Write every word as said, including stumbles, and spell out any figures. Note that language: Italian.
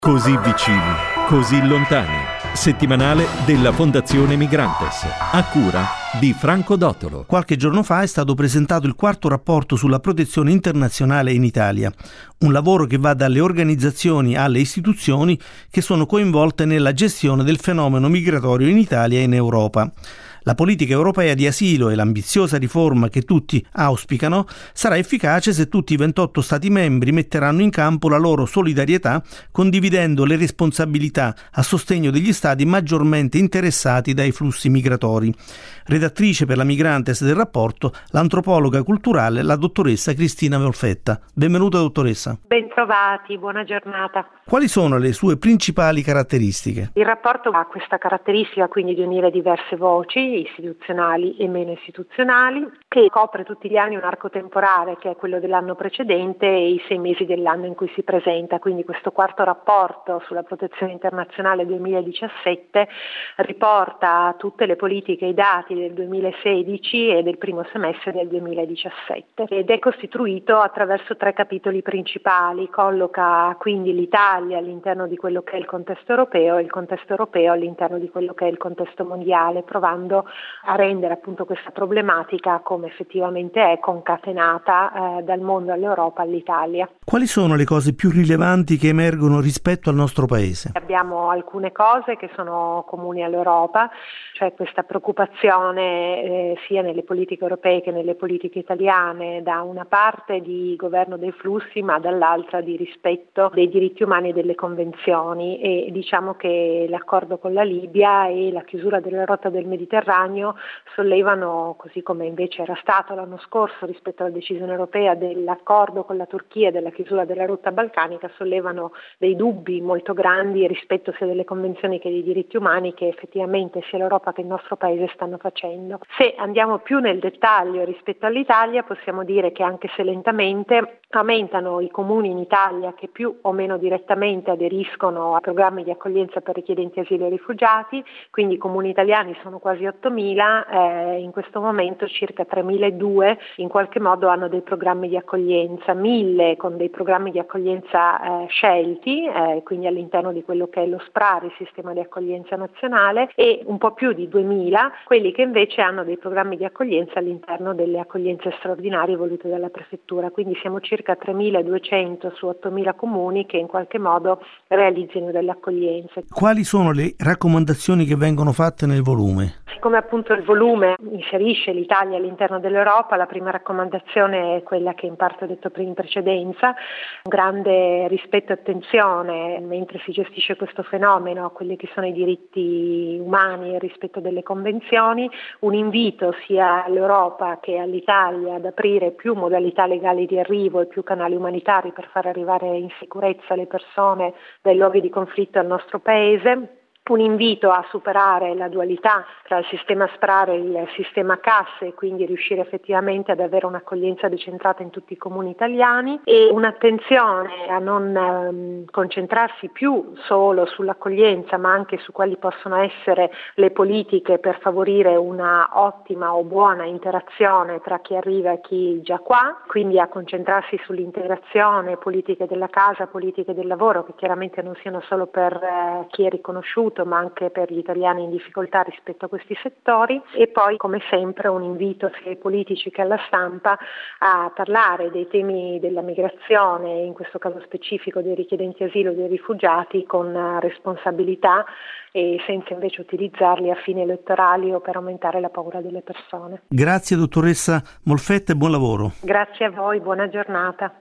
Così vicini, così lontani. Settimanale della Fondazione Migrantes, a cura di Franco Dottolo. Qualche giorno fa è stato presentato il quarto rapporto sulla protezione internazionale in Italia, un lavoro che va dalle organizzazioni alle istituzioni che sono coinvolte nella gestione del fenomeno migratorio in Italia e in Europa. La politica europea di asilo e l'ambiziosa riforma che tutti auspicano sarà efficace se tutti i ventotto Stati membri metteranno in campo la loro solidarietà, condividendo le responsabilità a sostegno degli Stati maggiormente interessati dai flussi migratori. Redattrice per la Migrantes del rapporto, l'antropologa culturale, la dottoressa Cristina Molfetta. Benvenuta, dottoressa. Bentrovati, buona giornata. Quali sono le sue principali caratteristiche? Il rapporto ha questa caratteristica quindi di unire diverse voci, istituzionali e meno istituzionali, che copre tutti gli anni un arco temporale che è quello dell'anno precedente e i sei mesi dell'anno in cui si presenta. Quindi questo quarto rapporto sulla protezione internazionale duemiladiciassette riporta tutte le politiche e i dati del duemilasedici e del primo semestre del duemiladiciassette ed è costituito attraverso tre capitoli principali. Colloca quindi l'Italia all'interno di quello che è il contesto europeo e il contesto europeo all'interno di quello che è il contesto mondiale, provando a rendere appunto questa problematica come effettivamente è, concatenata eh, dal mondo all'Europa all'Italia. Quali sono le cose più rilevanti che emergono rispetto al nostro paese? Abbiamo alcune cose che sono comuni all'Europa, cioè questa preoccupazione eh, sia nelle politiche europee che nelle politiche italiane, da una parte di governo dei flussi ma dall'altra di rispetto dei diritti umani e delle convenzioni, e diciamo che l'accordo con la Libia e la chiusura della rotta del Mediterraneo sollevano, così come invece era stato l'anno scorso rispetto alla decisione europea dell'accordo con la Turchia e della chiusura della rotta balcanica, sollevano dei dubbi molto grandi rispetto sia delle convenzioni che dei diritti umani che effettivamente sia l'Europa che il nostro paese stanno facendo. Se andiamo più nel dettaglio rispetto all'Italia, possiamo dire che anche se lentamente aumentano i comuni in Italia che più o meno direttamente aderiscono a programmi di accoglienza per richiedenti asilo e rifugiati, quindi i comuni italiani sono quasi ottomila, eh, in questo momento circa tremiladuecento in qualche modo hanno dei programmi di accoglienza, mille con dei programmi di accoglienza eh, scelti, eh, quindi all'interno di quello che è lo SPRAR, il sistema di accoglienza nazionale, e un po' più di duemila quelli che invece hanno dei programmi di accoglienza all'interno delle accoglienze straordinarie volute dalla prefettura, quindi siamo circa tremiladuecento su ottomila comuni che in qualche modo realizzino delle accoglienze. Quali sono le raccomandazioni che vengono fatte nel volume? Siccome appunto il volume inserisce l'Italia all'interno dell'Europa, la prima raccomandazione è quella che in parte ho detto prima in precedenza: grande rispetto e attenzione mentre si gestisce questo fenomeno a quelli che sono i diritti umani e il rispetto delle convenzioni, un invito sia all'Europa che all'Italia ad aprire più modalità legali di arrivo e più canali umanitari per far arrivare in sicurezza le persone dai luoghi di conflitto al nostro paese. Un invito a superare la dualità tra il sistema SPRAR e il sistema C A S e quindi riuscire effettivamente ad avere un'accoglienza decentrata in tutti i comuni italiani, e un'attenzione a non ehm, concentrarsi più solo sull'accoglienza ma anche su quali possono essere le politiche per favorire una ottima o buona interazione tra chi arriva e chi già qua, quindi a concentrarsi sull'integrazione, politiche della casa, politiche del lavoro che chiaramente non siano solo per eh, chi è riconosciuto ma anche per gli italiani in difficoltà rispetto a questi settori, e poi come sempre un invito sia ai politici che alla stampa a parlare dei temi della migrazione, in questo caso specifico dei richiedenti asilo e dei rifugiati, con responsabilità e senza invece utilizzarli a fini elettorali o per aumentare la paura delle persone. Grazie dottoressa Molfetta e buon lavoro. Grazie a voi, buona giornata.